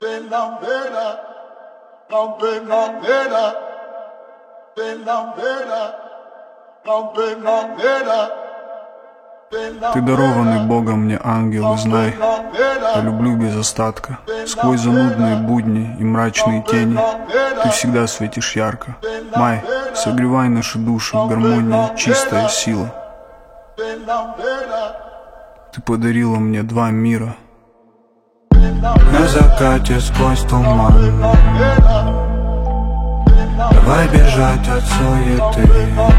Ты дарованный Богом мне ангел, и знай, я люблю без остатка. Сквозь занудные будни и мрачные тени ты всегда светишь ярко. Май, согревай наши души в гармонии, чистая сила. Ты подарила мне два мира. На закате сквозь туман давай бежать от суеты.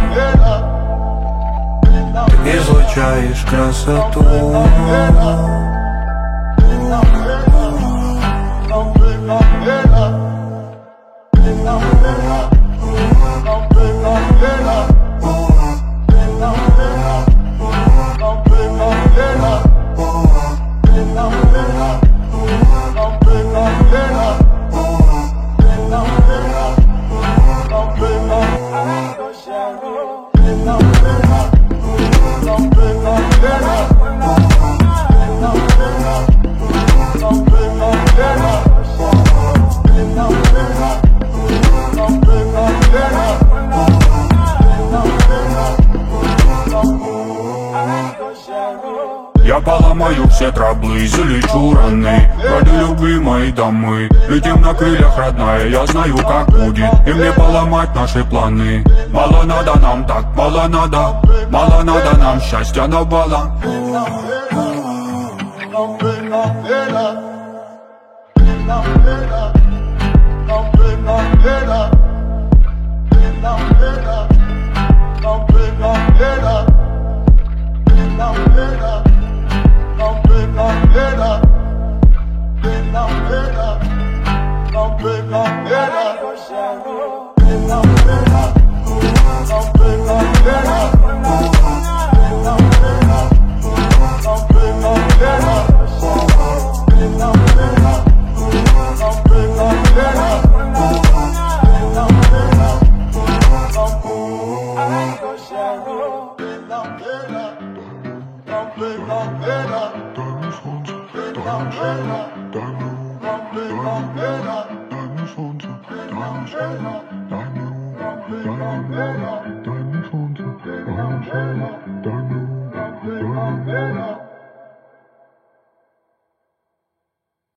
Ты излучаешь красоту. Я поломаю все траблы, залечу раны ради любви моей дамы. Летим на крыльях, родная, я знаю, как будет, и мне поломать наши планы. Мало надо нам так, мало надо нам счастья навалом. Diamond,